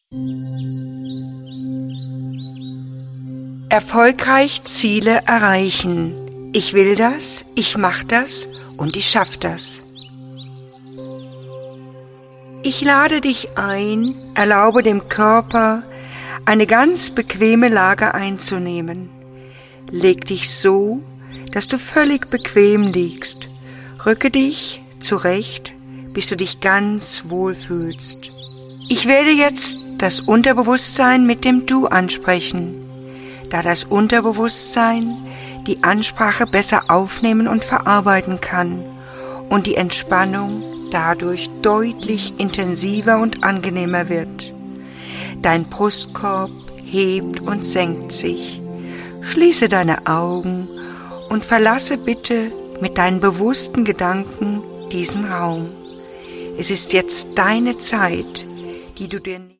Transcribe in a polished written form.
Erfolgreich Ziele erreichen. Ich will das, ich mach das und ich schaff das. Ich lade dich ein, erlaube dem Körper, eine ganz bequeme Lage einzunehmen. Leg dich so, dass du völlig bequem liegst. Rücke dich zurecht, bis du dich ganz wohl fühlst. Ich werde jetzt das Unterbewusstsein mit dem Du ansprechen, da das Unterbewusstsein die Ansprache besser aufnehmen und verarbeiten kann und die Entspannung dadurch deutlich intensiver und angenehmer wird. Dein Brustkorb hebt und senkt sich. Schließe deine Augen und verlasse bitte mit deinen bewussten Gedanken diesen Raum. Es ist jetzt deine Zeit, die du dir